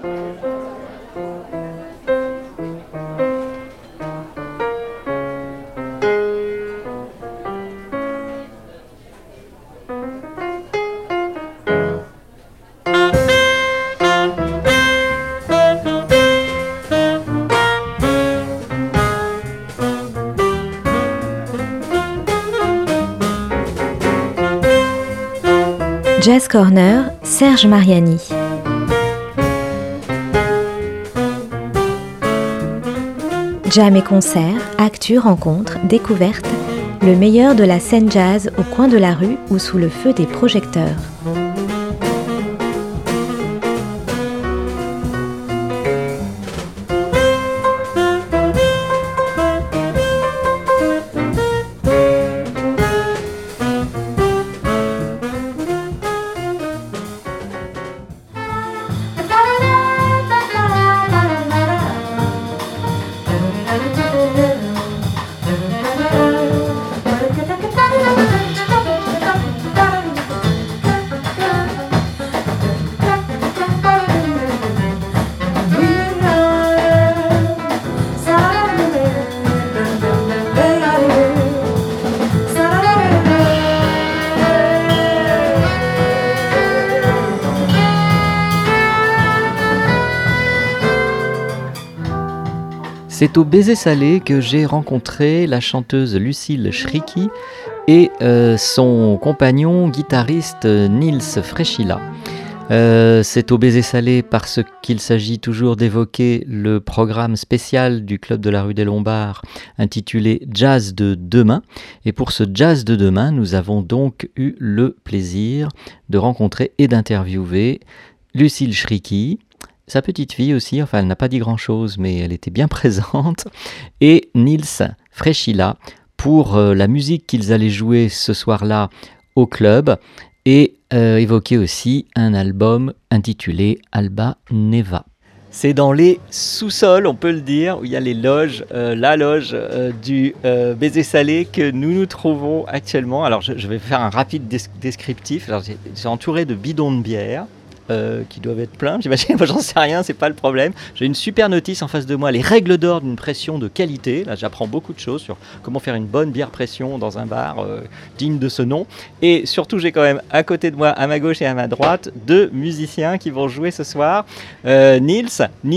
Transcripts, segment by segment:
Jazz Corner, Serge Mariani. Jam et concerts, actus, rencontres, découvertes, le meilleur de la scène jazz au coin de la rue ou sous le feu des projecteurs. C'est au Baiser Salé que j'ai rencontré la chanteuse Lucille Shriki et son compagnon guitariste Nils Freschila. C'est au Baiser Salé parce qu'il s'agit toujours d'évoquer le programme spécial du Club de la rue des Lombards intitulé Jazz de demain. Et pour ce Jazz de demain, nous avons donc eu le plaisir de rencontrer et d'interviewer Lucille Shriki, sa petite fille aussi, enfin elle n'a pas dit grand-chose, mais elle était bien présente, et Nils Freschila pour la musique qu'ils allaient jouer ce soir-là au club, et évoquer aussi un album intitulé Alba Neva. C'est dans les sous-sols, on peut le dire, où il y a les loges, la loge du Baiser Salé que nous nous trouvons actuellement. Alors je vais faire un rapide descriptif. Alors, j'ai entouré de bidons de bière. Qui doivent être pleins, j'imagine, moi j'en sais rien, c'est pas le problème. J'ai une super notice en face de moi, les règles d'or d'une pression de qualité. Là j'apprends beaucoup de choses sur comment faire une bonne bière pression dans un bar digne de ce nom. Et surtout j'ai quand même à côté de moi, à ma gauche et à ma droite, deux musiciens qui vont jouer ce soir. Nils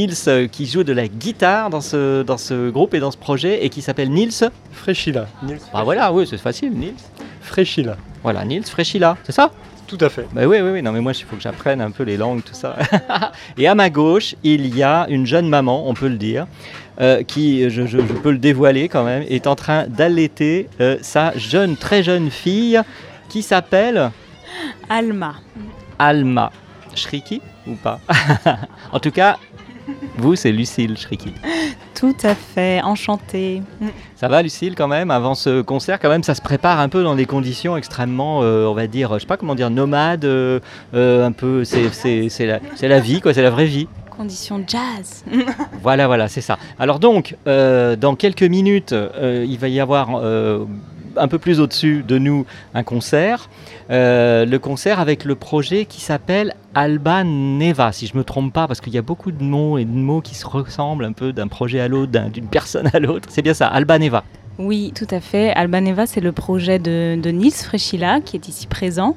qui joue de la guitare dans ce groupe et dans ce projet et qui s'appelle Nils Freschila. Ah voilà, oui c'est facile, Nils Freschila. Voilà, Nils Freschila, c'est ça ? Tout à fait. Bah oui, non mais moi il faut que j'apprenne un peu les langues, tout ça. Et à ma gauche, il y a une jeune maman, on peut le dire, qui, je peux le dévoiler quand même, est en train d'allaiter sa très jeune fille qui s'appelle Alma. Alma. Shriki ou pas? En tout cas, vous c'est Lucille Shriki. Tout à fait, enchantée. Ça va Lucille quand même, avant ce concert, quand même ça se prépare un peu dans des conditions extrêmement, on va dire, je sais pas comment dire, nomades, un peu, c'est la vie quoi, c'est la vraie vie. Conditions jazz. Voilà, c'est ça. Alors donc, dans quelques minutes, il va y avoir un peu plus au-dessus de nous un concert. Le concert avec le projet qui s'appelle Alba Neva, si je ne me trompe pas, parce qu'il y a beaucoup de mots qui se ressemblent un peu d'un projet à l'autre, d'une personne à l'autre. C'est bien ça, Alba Neva. Oui, tout à fait. Alba Neva, c'est le projet de Nils Freschila qui est ici présent.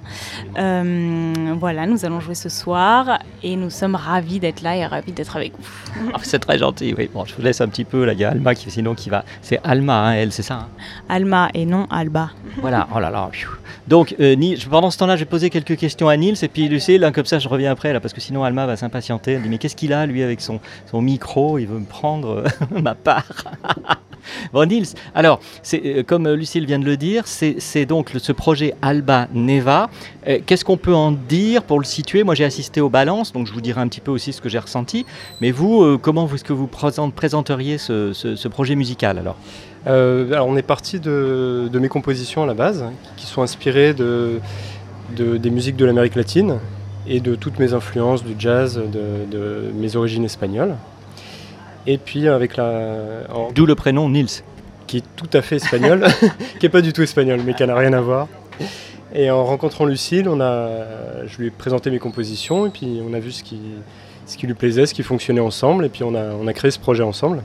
Voilà, nous allons jouer ce soir et nous sommes ravis d'être là et ravis d'être avec vous. Oh, c'est très gentil, oui. Bon, je vous laisse un petit peu, là, il y a Alma qui va. C'est Alma, hein, elle, c'est ça hein. Alma et non Alba. Voilà, oh là là. Donc, pendant ce temps-là, je vais poser quelques questions à Nils et puis Lucille, comme ça je reviens après, là, parce que sinon Alma va s'impatienter. Elle dit, mais qu'est-ce qu'il a, lui, avec son micro? Il veut me prendre ma part. Bon Nils, alors c'est, comme Lucille vient de le dire, c'est donc ce projet Alba Neva. Qu'est-ce qu'on peut en dire pour le situer? Moi j'ai assisté aux balances, donc je vous dirai un petit peu aussi ce que j'ai ressenti. Mais vous, comment est-ce que vous présenteriez ce projet musical alors on est parti de mes compositions à la base, qui sont inspirées des musiques de l'Amérique latine et de toutes mes influences du jazz, de mes origines espagnoles. Et puis avec d'où le prénom Nils. Qui est tout à fait espagnol, qui n'est pas du tout espagnol, mais qui n'a rien à voir. Et en rencontrant Lucille, je lui ai présenté mes compositions et puis on a vu ce qui lui plaisait, ce qui fonctionnait ensemble, et puis on a créé ce projet ensemble.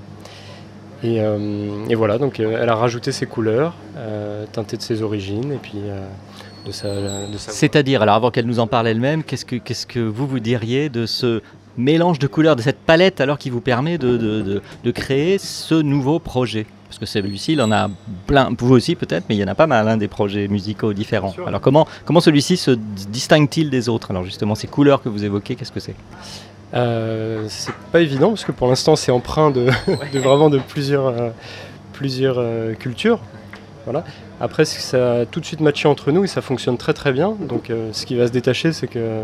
Et voilà, donc elle a rajouté ses couleurs, teintées de ses origines, et puis de sa... C'est-à-dire, alors avant qu'elle nous en parle elle-même, qu'est-ce que vous diriez de ce mélange de couleurs, de cette palette alors qui vous permet de créer ce nouveau projet? Parce que Lucille en a plein, vous aussi peut-être, mais il y en a pas mal, des projets musicaux différents. Alors comment celui-ci se distingue-t-il des autres? Alors justement, ces couleurs que vous évoquez, qu'est-ce que c'est? C'est pas évident parce que pour l'instant c'est empreint de vraiment de plusieurs cultures. Voilà. Après ça a tout de suite matché entre nous et ça fonctionne très très bien. Donc ce qui va se détacher, c'est que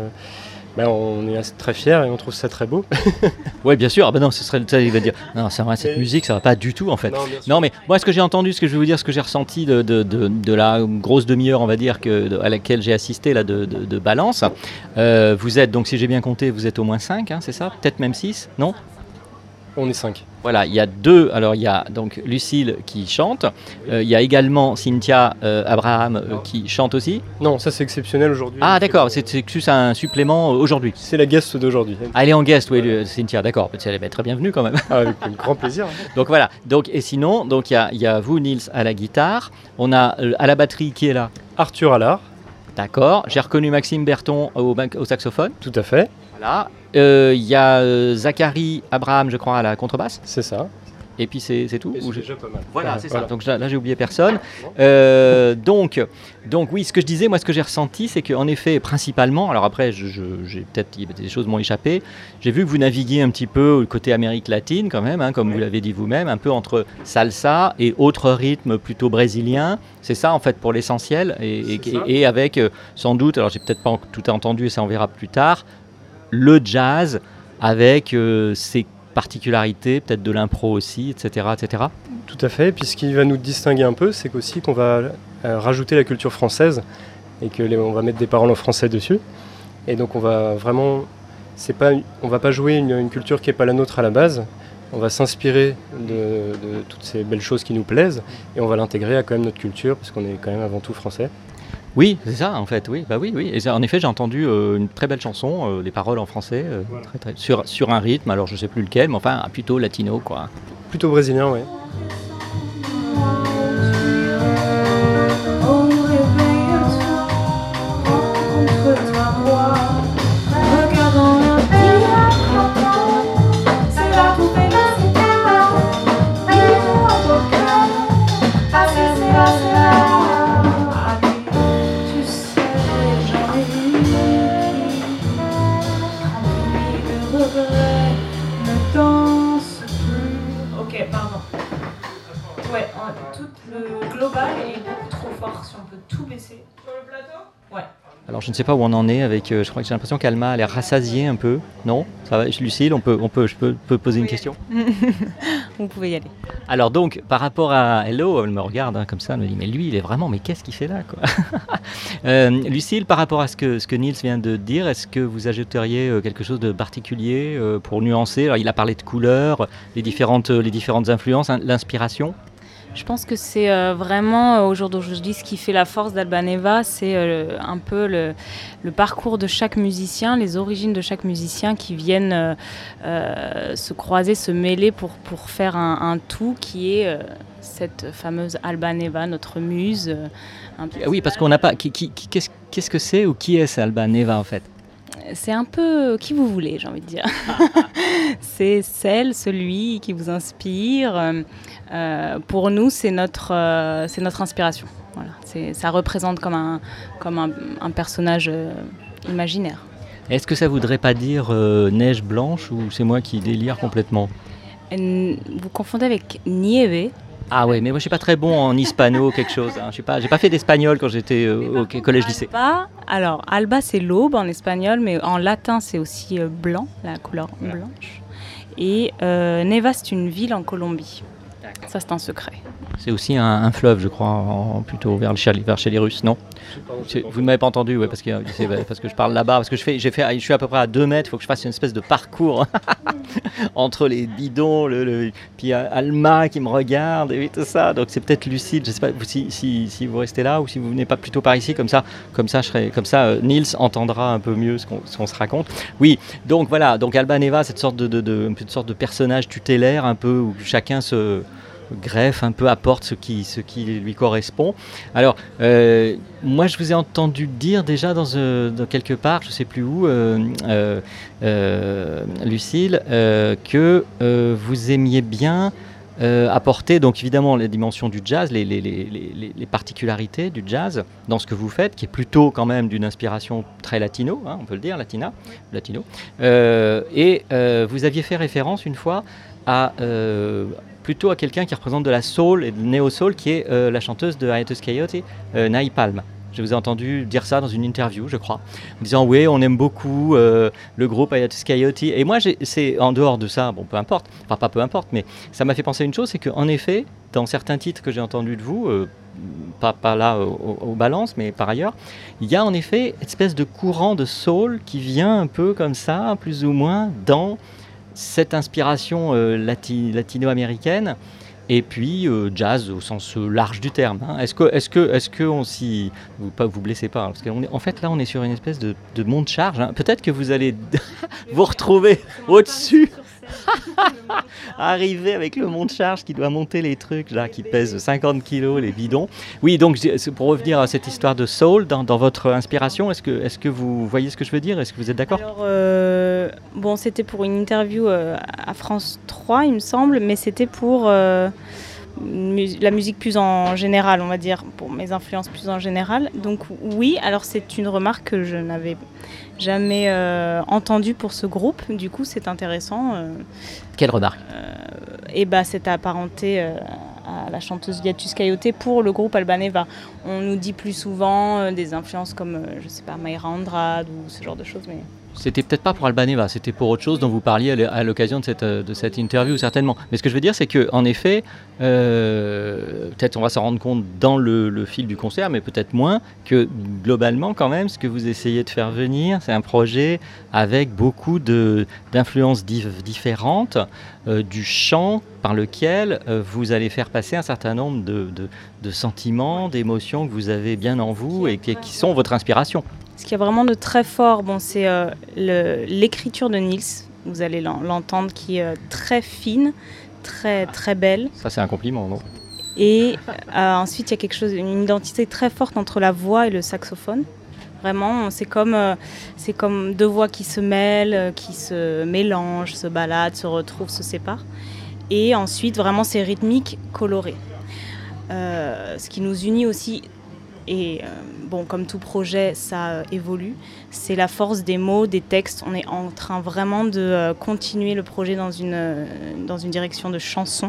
on est très fiers et on trouve ça très beau. Oui, bien sûr. Non, ce serait ça, il va dire non, c'est vrai, cette musique, ça va pas du tout en fait. Non, mais moi, ce que j'ai entendu, ce que je vais vous dire, ce que j'ai ressenti de la grosse demi-heure, on va dire, à laquelle j'ai assisté là de Balance. Vous êtes donc, si j'ai bien compté, vous êtes au moins 5, c'est ça? Peut-être même 6, non? On est 5. Voilà, il y a 2. Alors, il y a donc Lucille qui chante. Il y a également Cynthia Abraham qui chante aussi. Non, ça c'est exceptionnel aujourd'hui. Ah, d'accord, c'est juste un supplément aujourd'hui. C'est la guest d'aujourd'hui. Ah, elle est en guest, oui, Cynthia, d'accord. Elle est très bienvenue quand même. Ah, avec grand plaisir. Donc voilà. Et sinon, il y a vous, Nils, à la guitare. On a à la batterie qui est là? Arthur Allard. D'accord. J'ai reconnu Maxime Berton au saxophone. Tout à fait. Voilà. Il y a Zachary Abraham, je crois, à la contrebasse. C'est ça. Et puis c'est tout. C'est déjà pas mal. Voilà, c'est ça. Donc là, j'ai oublié personne. Donc oui, ce que je disais, moi, ce que j'ai ressenti, c'est qu'en effet, principalement, alors après, j'ai peut-être des choses m'ont échappé. J'ai vu que vous naviguiez un petit peu au côté Amérique latine, quand même, comme vous l'avez dit vous-même, un peu entre salsa et autres rythmes plutôt brésiliens. C'est ça, en fait, pour l'essentiel. Et avec, sans doute, alors j'ai peut-être pas tout entendu et ça on verra plus tard, le jazz avec ses particularités, peut-être de l'impro aussi, etc., etc. Tout à fait. Et puis ce qui va nous distinguer un peu, c'est qu'aussi qu'on va rajouter la culture française et on va mettre des paroles en français dessus. Et donc on va vraiment, on va pas jouer une culture qui n'est pas la nôtre à la base. On va s'inspirer de toutes ces belles choses qui nous plaisent et on va l'intégrer à quand même notre culture parce qu'on est quand même avant tout français. Oui, c'est ça en fait, oui. Et en effet, j'ai entendu une très belle chanson, les paroles en français, voilà. Sur un rythme, alors je sais plus lequel, mais enfin plutôt latino, quoi. Plutôt brésilien, oui. Alors je ne sais pas où on en est avec, je crois que j'ai l'impression qu'Alma a l'air rassasiée un peu, non? Ça va, Lucille, je peux poser une question? Vous pouvez y aller. Alors donc, par rapport à Hello, elle me regarde comme ça, elle me dit, mais lui, il est vraiment, mais qu'est-ce qu'il fait là, quoi? Lucille, par rapport à ce que Nils vient de dire, est-ce que vous ajouteriez quelque chose de particulier pour nuancer? Alors il a parlé de couleurs, les différentes influences, l'inspiration. Je pense que c'est vraiment, au jour d'aujourd'hui, ce qui fait la force d'Alba Neva, c'est un peu le parcours de chaque musicien, les origines de chaque musicien qui viennent se croiser, se mêler pour faire un tout qui est cette fameuse Alba Neva, notre muse. Oui, parce qu'on n'a pas... Qu'est-ce que c'est ou qui est Alba Neva en fait? C'est un peu qui vous voulez, j'ai envie de dire. C'est celui qui vous inspire. Pour nous, c'est notre inspiration. Voilà. Ça représente comme un personnage imaginaire. Est-ce que ça voudrait pas dire neige blanche ou c'est moi qui délire complètement? Vous confondez avec nieve. Ah ouais, mais moi je suis pas très bon en hispano quelque chose. J'ai pas fait d'espagnol quand j'étais au collège-lycée. Alors Alba c'est l'aube en espagnol, mais en latin c'est aussi blanc, la couleur blanche. Et Neva c'est une ville en Colombie. D'accord. Ça c'est un secret. C'est aussi un fleuve, je crois, plutôt vers chez les Russes, non? Vous ne m'avez pas entendu, ouais, parce que je parle là-bas, parce que je suis à peu près à 2 mètres, il faut que je fasse une espèce de parcours. entre les bidons, puis Alma qui me regarde et tout ça. Donc c'est peut-être lucide. Je sais pas si vous restez là ou si vous venez pas plutôt par ici, comme ça Nils entendra un peu mieux ce qu'on se raconte. Oui, donc voilà. Donc Alban Eva, cette sorte de personnage tutélaire un peu où chacun se greffe un peu, apporte ce qui lui correspond. Alors, moi je vous ai entendu dire déjà dans quelque part, je ne sais plus où, Lucille, que vous aimiez bien apporter donc évidemment les dimensions du jazz, les particularités du jazz dans ce que vous faites, qui est plutôt quand même d'une inspiration très latino, hein, on peut le dire, latino. Et vous aviez fait référence une fois plutôt à quelqu'un qui représente de la soul et de néo-soul, qui est la chanteuse de Hiatus Coyote, Naï Palm. Je vous ai entendu dire ça dans une interview, je crois, en disant oui, on aime beaucoup le groupe Hiatus Coyote. Et moi, c'est en dehors de ça, bon, peu importe, enfin pas peu importe, mais ça m'a fait penser à une chose, c'est qu'en effet, dans certains titres que j'ai entendus de vous, pas là au balance, mais par ailleurs, il y a en effet une espèce de courant de soul qui vient un peu comme ça, plus ou moins, dans cette inspiration latino-américaine. Et puis jazz au sens large du terme. Hein. Est-ce que on s'y vous blessez pas, parce qu'en fait là on est sur une espèce de monte charge. Hein. Peut-être que vous allez vous retrouver au-dessus, arriver avec le monte charge qui doit monter les trucs là qui pèsent 50 kilos, les bidons. Oui, donc pour revenir à cette histoire de soul dans votre inspiration, est-ce que vous voyez ce que je veux dire? Est-ce que vous êtes d'accord? Alors bon, c'était pour une interview à France 3 il me semble, mais c'était pour la musique plus en général, on va dire, pour mes influences plus en général. Donc oui, alors c'est une remarque que je n'avais jamais entendue pour ce groupe, du coup c'est intéressant. Quelle remarque? C'est apparenté à la chanteuse Hiatus Coyote pour le groupe Alban Eva. On nous dit plus souvent des influences comme, je sais pas, Mayra Andrade ou ce genre de choses, mais... C'était peut-être pas pour Alban Eva, c'était pour autre chose dont vous parliez à l'occasion de cette interview, certainement. Mais ce que je veux dire, c'est qu'en effet, peut-être on va s'en rendre compte dans le fil du concert, mais peut-être moins, que globalement, quand même, ce que vous essayez de faire venir, c'est un projet avec beaucoup d'influences différentes, du chant par lequel vous allez faire passer un certain nombre de sentiments, d'émotions que vous avez bien en vous et qui sont votre inspiration. Ce qu'il y a vraiment de très fort, c'est l'écriture de Nils, vous allez l'entendre, qui est très fine, très, très belle. Ça, c'est un compliment, non? Et ensuite, il y a une identité très forte entre la voix et le saxophone. Vraiment, c'est comme deux voix qui se mêlent, qui se mélangent, se baladent, se retrouvent, se séparent. Et ensuite, vraiment, c'est rythmique, coloré. Ce qui nous unit aussi... Et comme tout projet, ça évolue. C'est la force des mots, des textes. On est en train vraiment de continuer le projet dans une direction de chanson.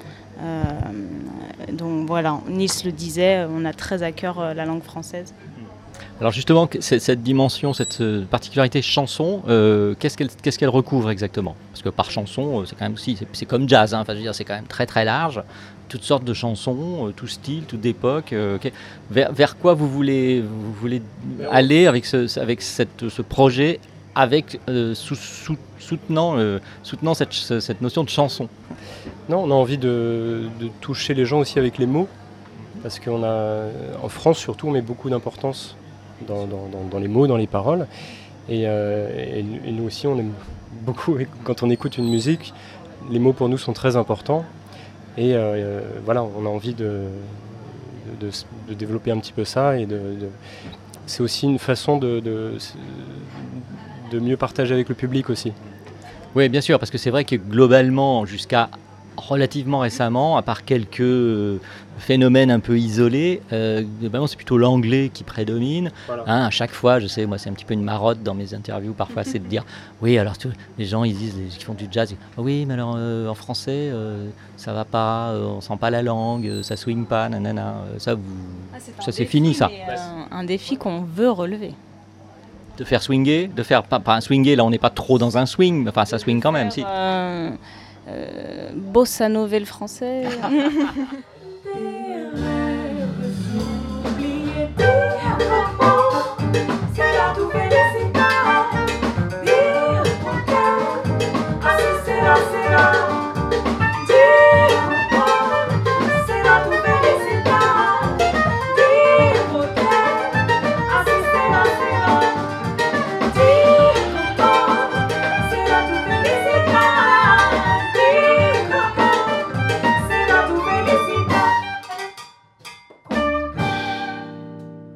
Donc voilà, Nils le disait, on a très à cœur la langue française. Alors justement, cette dimension, cette particularité chanson, qu'est-ce qu'elle recouvre exactement? Parce que par chanson, c'est quand même aussi, c'est comme jazz, hein, enfin, je veux dire, c'est quand même très très large. Toutes sortes de chansons, tout style, toute époque. Vers quoi vous voulez aller avec ce projet, avec soutenant cette notion de chanson? Non, on a envie de toucher les gens aussi avec les mots, parce en France surtout, on met beaucoup d'importance dans les mots, dans les paroles. Et nous aussi, on aime beaucoup, quand on écoute une musique, les mots pour nous sont très importants. Et voilà, on a envie de développer un petit peu ça. Et c'est aussi une façon de mieux partager avec le public aussi. Oui, bien sûr, parce que c'est vrai que globalement, jusqu'à relativement récemment, à part quelques phénomènes un peu isolés, c'est plutôt l'anglais qui prédomine. Voilà. Hein, à chaque fois, je sais, moi c'est un petit peu une marotte dans mes interviews parfois, c'est de dire, oui, alors les gens ils disent, qui font du jazz, ils disent, oui, mais alors en français, ça va pas, on sent pas la langue, ça swing pas, nanana, ça c'est fini ça. Un défi qu'on veut relever. De faire swinger, de faire pas un swinger, là on n'est pas trop dans un swing, mais enfin ça swing quand même, si. Bossa Nova le français.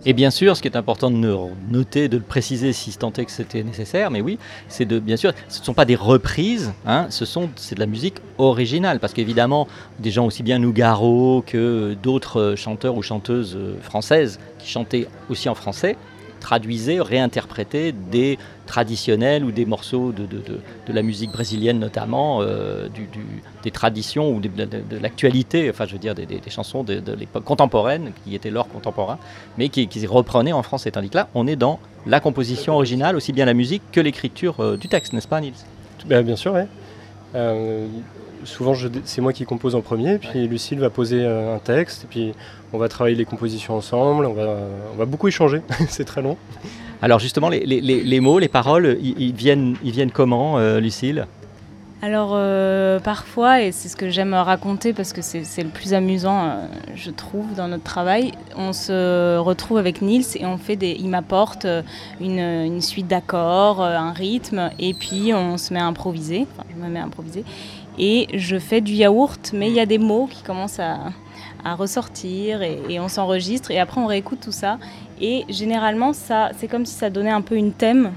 Et bien sûr, ce qui est important de noter, de le préciser si tant est que c'était nécessaire, mais oui, c'est bien sûr, ce ne sont pas des reprises, hein, c'est de la musique originale, parce qu'évidemment, des gens aussi bien Nougaro que d'autres chanteurs ou chanteuses françaises qui chantaient aussi en français, traduisaient, réinterprétaient des traditionnels ou des morceaux de la musique brésilienne notamment, des traditions ou de l'actualité, enfin je veux dire des chansons de l'époque contemporaine, qui étaient leur contemporain, mais qui reprenaient en français. Tandis que là, on est dans la composition originale, aussi bien la musique que l'écriture du texte, n'est-ce pas Nils ? Bien sûr, oui. Souvent, c'est moi qui compose en premier, puis Lucille va poser un texte, et puis on va travailler les compositions ensemble, on va beaucoup échanger, c'est très long. Alors justement, les mots, les paroles, ils viennent comment, Lucille ? Alors parfois, et c'est ce que j'aime raconter parce que c'est le plus amusant, je trouve, dans notre travail, on se retrouve avec Nils et il m'apporte une suite d'accords, un rythme, et puis on se met à improviser, enfin je me mets à improviser, et je fais du yaourt, mais il y a des mots qui commencent à ressortir et on s'enregistre et après on réécoute tout ça. Et généralement, c'est comme si ça donnait un peu un thème,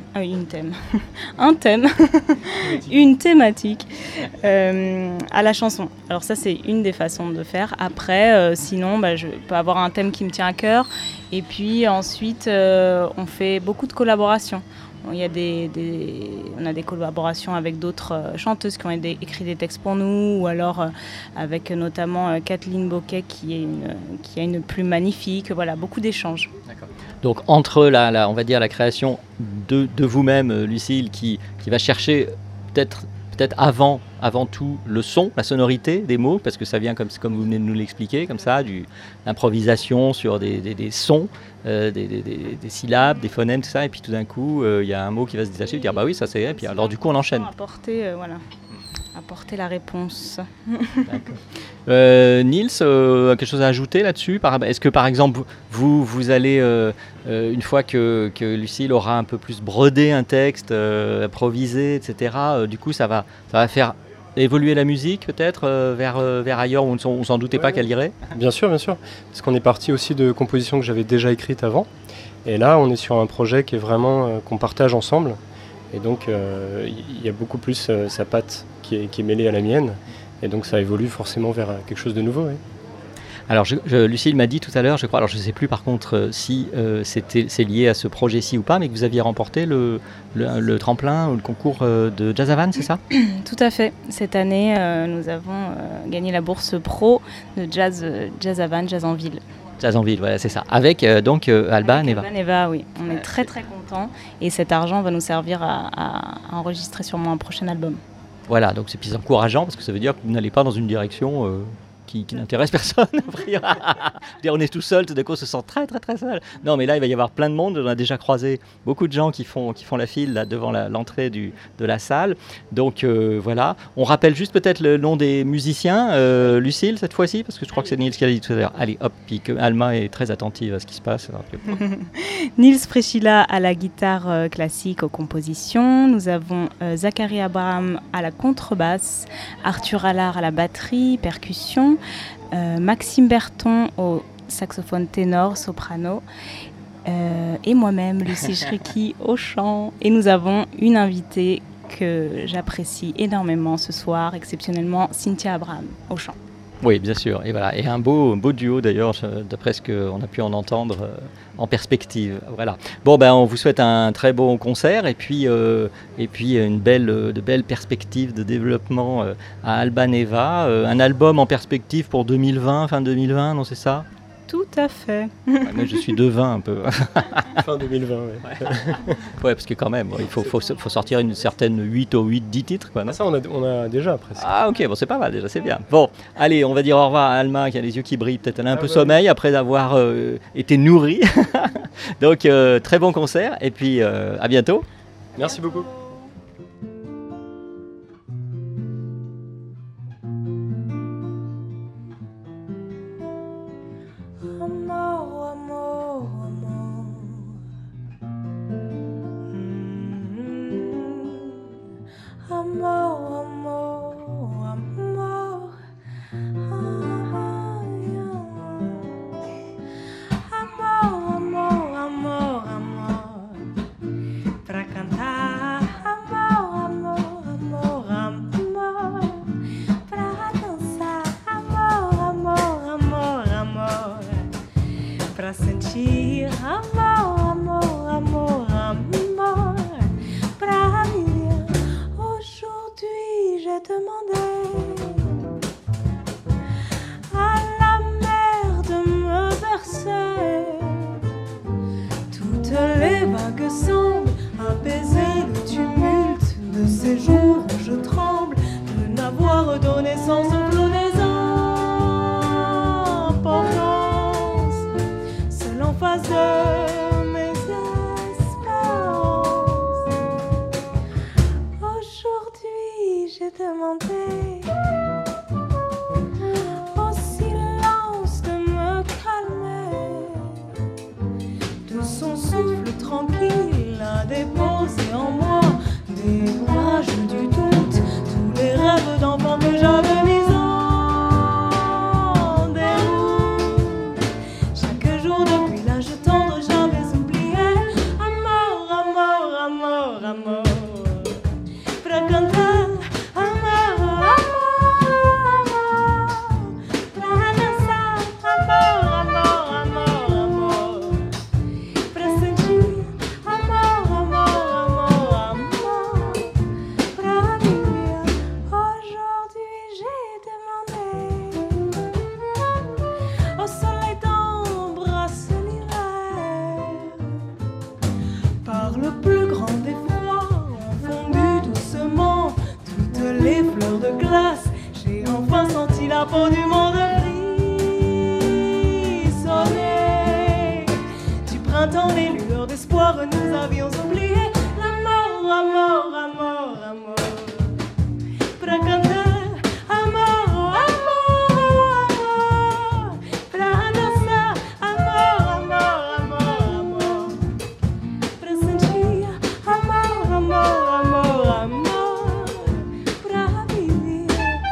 une thématique à la chanson. Alors ça, c'est une des façons de faire. Après, sinon, je peux avoir un thème qui me tient à cœur. Et puis ensuite, on fait beaucoup de collaborations. On a des collaborations avec d'autres chanteuses qui ont écrit des textes pour nous, ou alors avec notamment Kathleen Boquet qui a une plume magnifique. Voilà, beaucoup d'échanges. D'accord. Donc entre on va dire la création de vous-même, Lucille, qui va chercher peut-être avant tout le son, la sonorité des mots, parce que ça vient comme vous venez de nous l'expliquer, comme ça, l'improvisation sur des sons, des syllabes, des phonèmes, tout ça, et puis tout d'un coup, il y a un mot qui va se détacher, et dire bah oui, ça c'est, et puis alors du coup on enchaîne. Apporter la réponse. D'accord. Nils, quelque chose à ajouter là-dessus ? Est-ce que par exemple vous allez, une fois que Lucille aura un peu plus brodé un texte, improvisé, etc., du coup ça va faire évoluer la musique peut-être vers ailleurs où on ne s'en doutait pas qu'elle irait ? Bien sûr, parce qu'on est parti aussi de compositions que j'avais déjà écrites avant, et là on est sur un projet qui est vraiment qu'on partage ensemble. Et donc, il y a beaucoup plus sa patte qui est mêlée à la mienne. Et donc, ça évolue forcément vers quelque chose de nouveau. Oui. Alors, Lucille m'a dit tout à l'heure, je crois, alors je ne sais plus par contre si c'est lié à ce projet-ci ou pas, mais que vous aviez remporté le tremplin ou le concours de Jazz Havane, c'est ça ? Tout à fait. Cette année, nous avons gagné la bourse pro de Jazz Havane, Jazz en Ville. Jazz en Ville, voilà, c'est ça. Avec Alba Neva. Alba Neva, oui. On est très très contents. Et cet argent va nous servir à enregistrer sûrement un prochain album. Voilà, donc c'est plus encourageant parce que ça veut dire que vous n'allez pas dans une direction qui n'intéresse personne. On est tout seul, tout d'un coup on se sent très très très seul. Non, mais là il va y avoir plein de monde. On a déjà croisé beaucoup de gens qui font la file là, devant l'entrée de la salle. Donc voilà, on rappelle juste peut-être le nom des musiciens. Lucille cette fois-ci, parce que je crois que c'est Nils qui a dit tout à l'heure. Allez hop, puis que Alma est très attentive à ce qui se passe. Nils Frechila à la guitare classique aux compositions. Nous avons Zachary Abraham à la contrebasse, Arthur Allard à la batterie, percussion, Maxime Berton au saxophone ténor, soprano, et moi-même, Lucie Shriki au chant. Et nous avons une invitée que j'apprécie énormément ce soir, exceptionnellement Cynthia Abraham au chant. Oui, bien sûr. Et voilà, et un beau duo d'ailleurs, d'après ce qu'on a pu en entendre en perspective. Voilà. Bon, on vous souhaite un très bon concert et puis de belles perspectives de développement à Alba Neva. Un album en perspective pour 2020, fin 2020, non, c'est ça ? Tout à fait. Ouais, moi, je suis devin un peu. Fin 2020, oui. Ouais, parce que quand même, il faut sortir une certaine 10 titres. Quoi, non ? Ça, on a déjà presque. Ah ok, bon, c'est pas mal déjà, c'est bien. Bon, allez, on va dire au revoir à Alma qui a les yeux qui brillent, peut-être elle a un peu sommeil après avoir été nourrie. Donc, très bon concert et puis à bientôt. Merci beaucoup. Amor, amor. tenter au silence de me calmer, de son souffle tranquille à déposer en moi des orages du doute, tous les rêves d'enfant que j'avais mis en déroute. Chaque jour depuis l'âge tendre j'avais oublié amour, amour, amour, amour. Pra cantar amor, amor, amor. Pra dançar amor, amor, amor, amor. Pra sentir amor, amor, amor, amor. Pra vivre aujourd'hui j'ai demandé au soleil d'embrasser l'hiver. Par le plus grand des froids ont fondu doucement toutes les fleurs de glace. J'ai enfin senti la peau du monde frissonner. Du printemps les lueurs d'espoir nous avions oublié l'amour, amour, amour, amour. Pra cantar amor, amor, amor. Pra dançar amor, amor, amor, amor. Pra sentir amor, amor, amor, amor. Pra viver.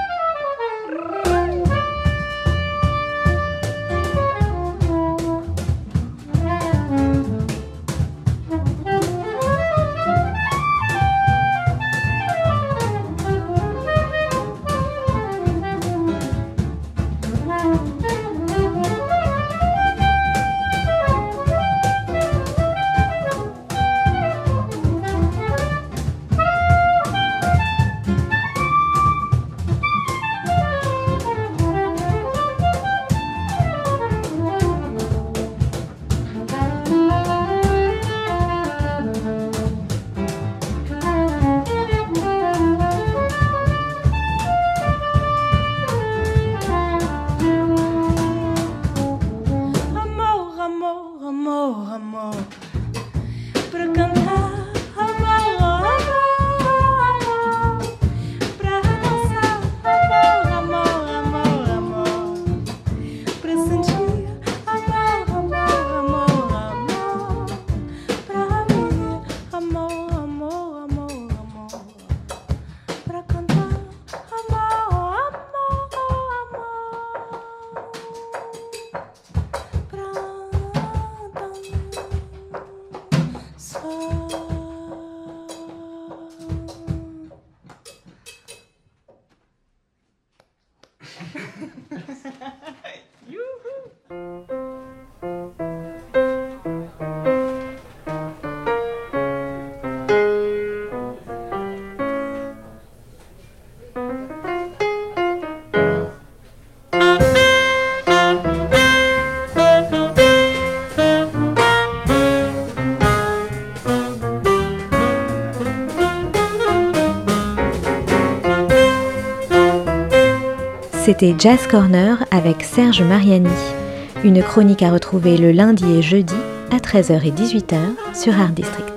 Amor, amor, amor, amor. Pra cantar amor, amor, amor. Pra dançar amor, amor, amor, amor. Pra sentir amor, amor, amor, amor. Pra viver amor, amor, amor, amor. Pra cantar amor, amor, amor. Pra C'était Jazz Corner avec Serge Mariani. Une chronique à retrouver le lundi et jeudi à 13h et 18h sur Art District.